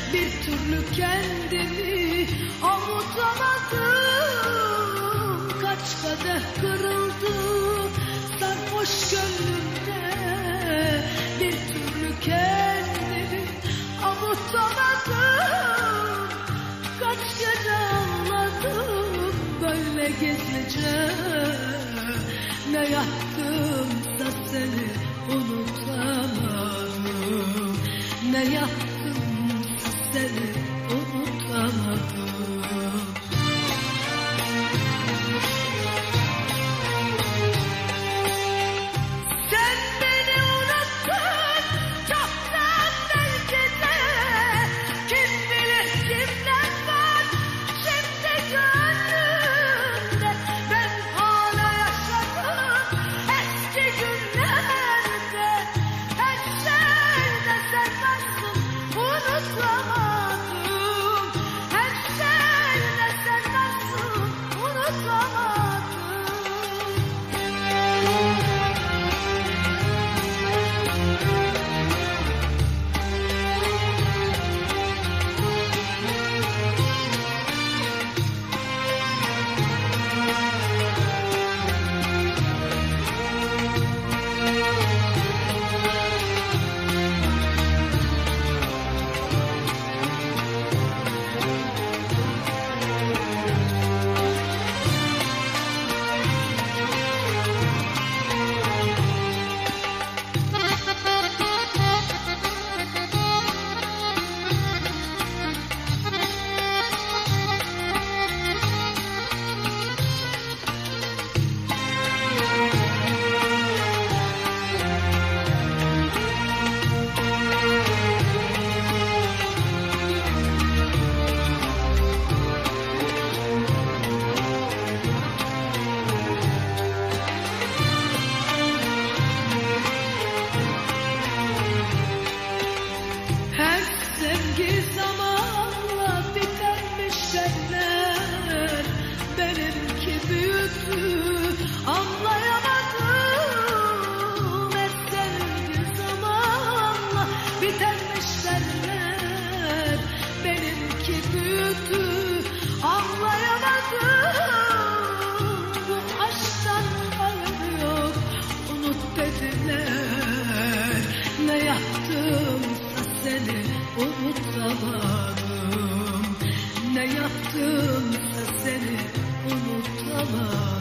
bir türlü kendimi avutamadım. Kaç kadeh kırıldı sarhoş gönlümde, bir türlü kendimi avutamadım. Kaç gece ağladım böyle gizlice, ne yaptımsa seni unutamadım, ne yaptımsa seni unutamadım. Sen beni unuttun çoktan belki de, kim bilir kimler var şimdi gönlümde. Ben hala yaşadım eski günlerde, her şeyde sen varsın unutamadım, her şeyde sen varsın unutamadım. Her sevgi zamanla bitermiş derler, benimki büyüktü anlayamadım. Her sevgi zamanla bitermiş derler, benimki büyüktü anlayamadım. Bu aşktan hayır yok unut dediler, ne yaptımsa seni unutamadım, ne yaptımsa seni unutamadım.